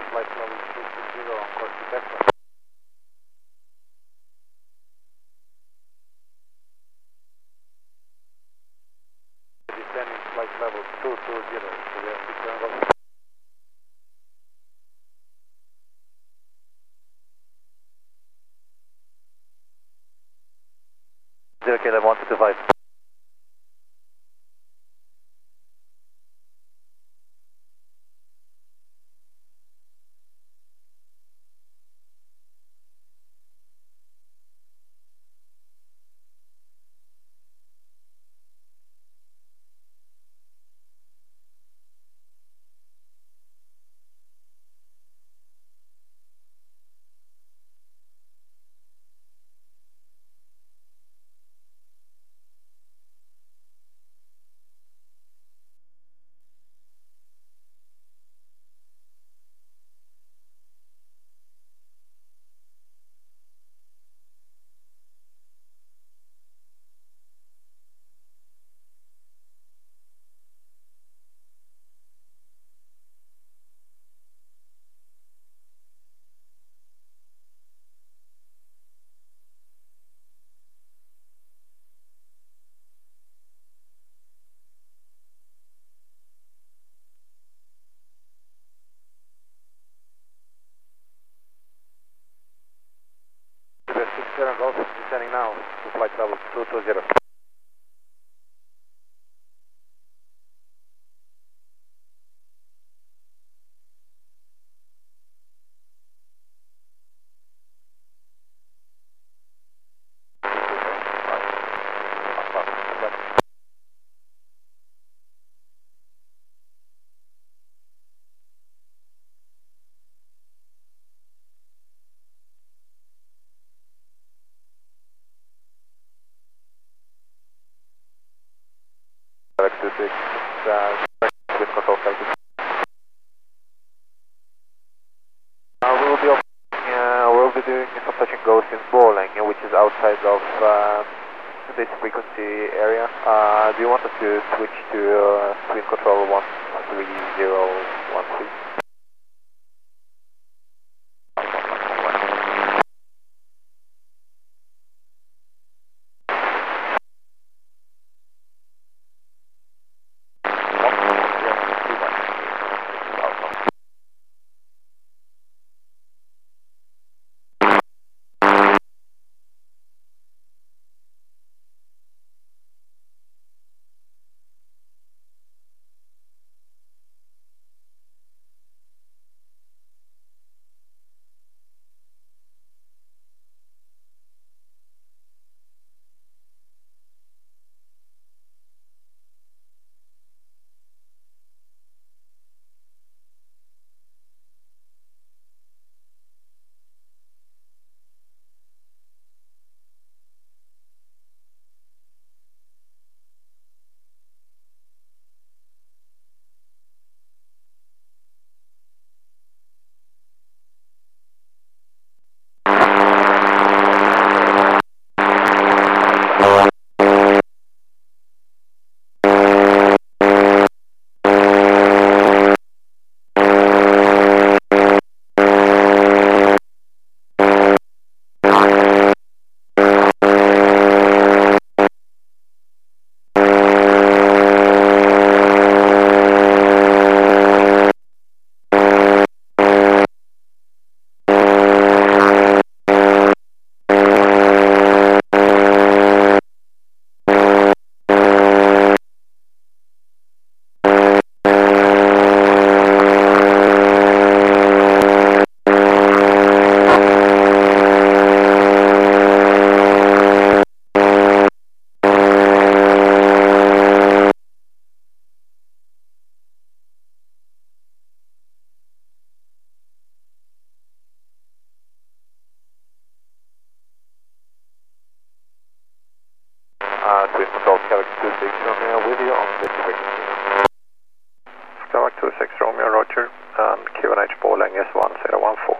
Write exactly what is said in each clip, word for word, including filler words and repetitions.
flight level two two zero on course to Tesla. Descending flight level two two zero to the return level. zero K one two two five. six seven Golf descending now to flight level two two zero. two six, uh, with control calculus. Uh, we will be off, uh, we'll be doing some touch and goes in Borlänge, which is outside of uh, this frequency area. Uh, do you want us to switch to uh, twin control one three zero one three? Uh, twin control, Skylark two six Romeo with you on this frequency. Skylark two six Romeo, Roger, and Q N H Borlänge is one zero one four.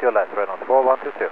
your left, Renault four one two two.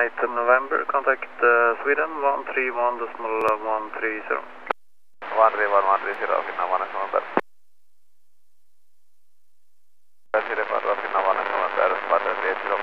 Flight November, contact uh, Sweden one three one decimal one three zero. one three one one three zero, Finland one November. zero Finland one November, Patel eight zero.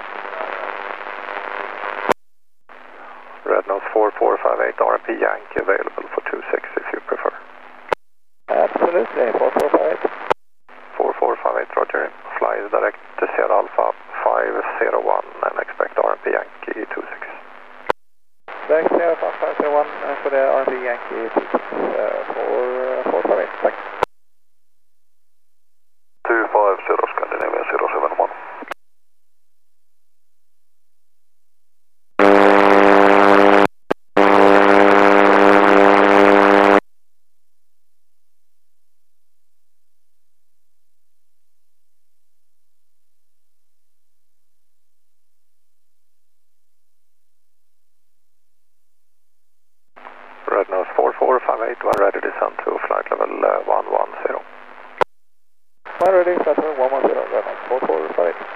Red Nose four four five eight, R M P Yankee available for two six if you prefer. Absolutely, four four five eight. four four five eight, roger. Fly direct to Sierra Alpha five zero one and expect R M P Yankee two six. Direct Sierra Alpha five zero one för det R M P Yankee two six four four five eight, tack. two five zero Scandinavia zero seven one. Red Nose four four five eight, when ready descend to flight level uh, one one zero. When ready, flight level one one zero, Red Nose four four five eight.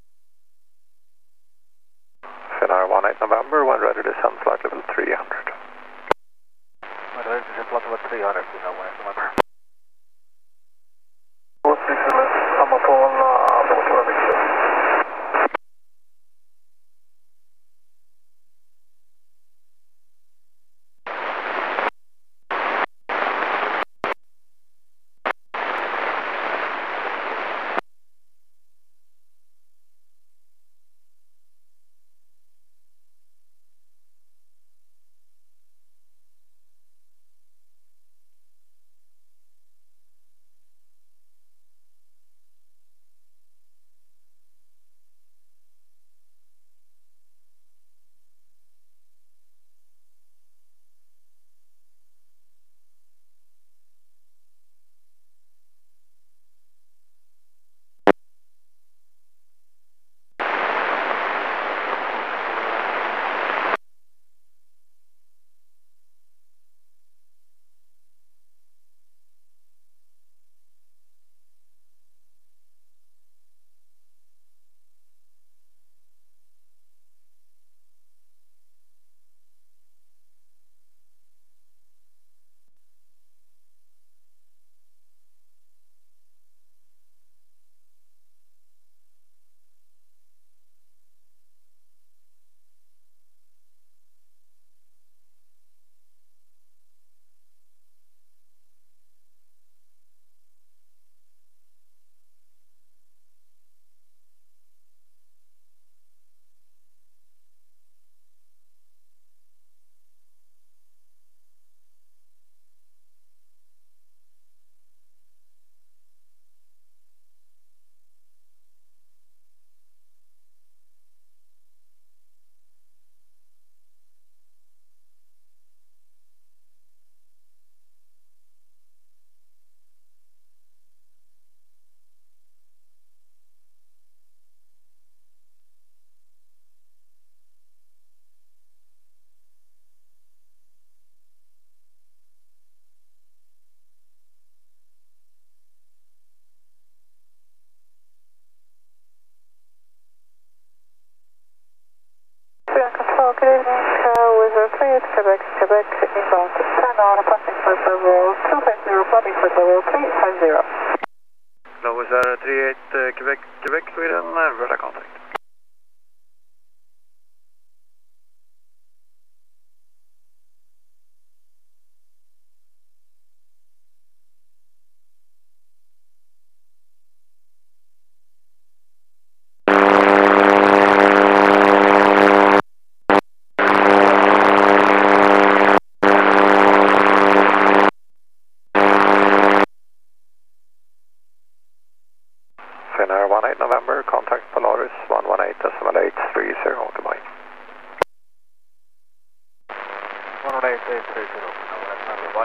Finnair one eight November, when ready descend flight level three hundred. When ready descend flight level three hundred, Finnair one eight November. Amazon motor mixer. Good evening, uh, Wizard three eight Quebec, Quebec, inbound San Juan, passing flight level two five zero, flighting flight level three five zero. Hello, Wizard three eight uh, Quebec, Quebec, Sweden, uh, radar contact. Finnair one eight November, contact Polaris one one eight decimal eight three zero, goodbye. one one eight eight three zero, goodbye.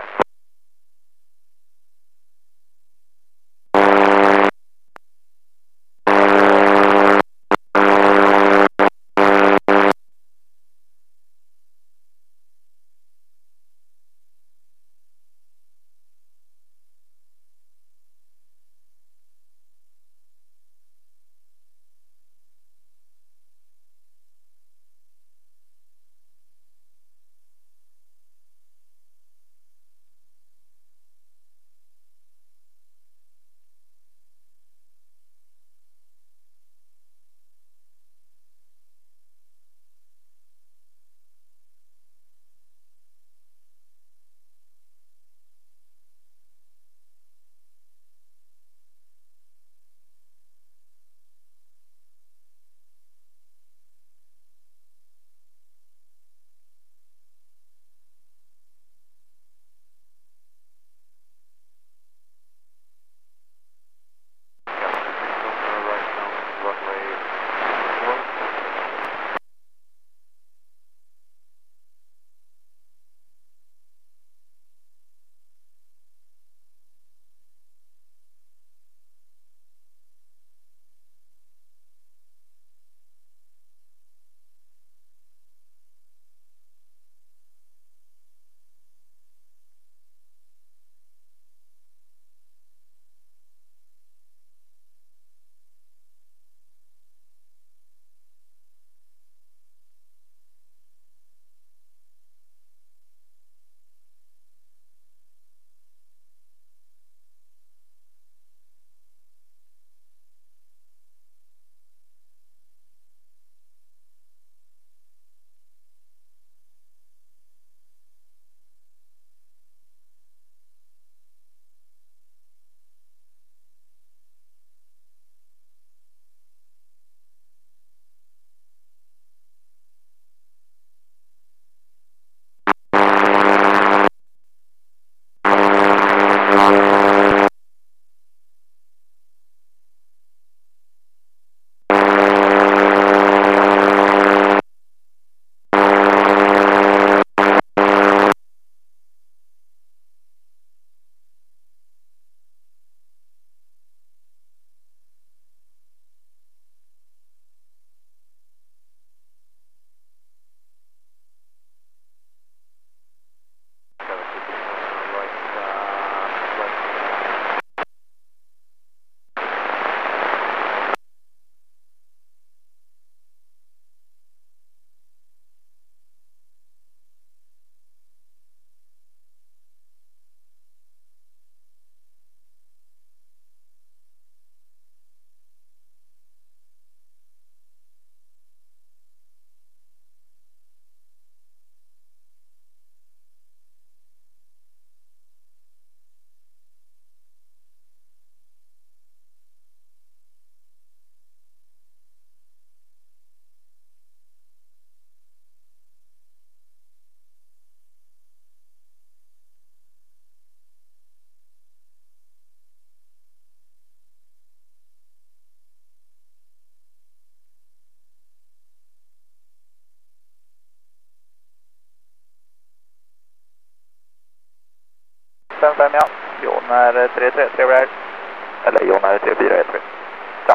fem fem ja. Jonar tre tre, trevlig helg. Eller Jonar tre fyra ett. Ja.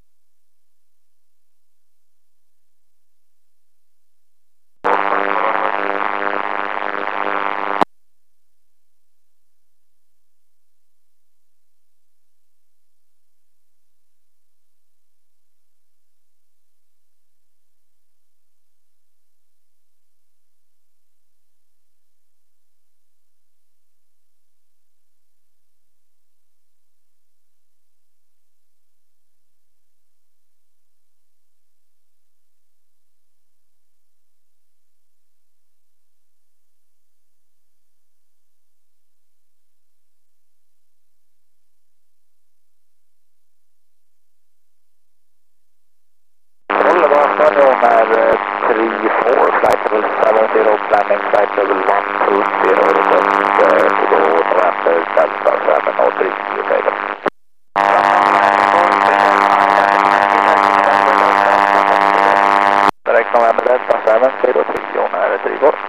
Jonar three four, flight level seven zero, landing flight level one two zero, request uh, to go November Delta seven oh three, you say that. Direct November Delta seven zero three, Jonar three four.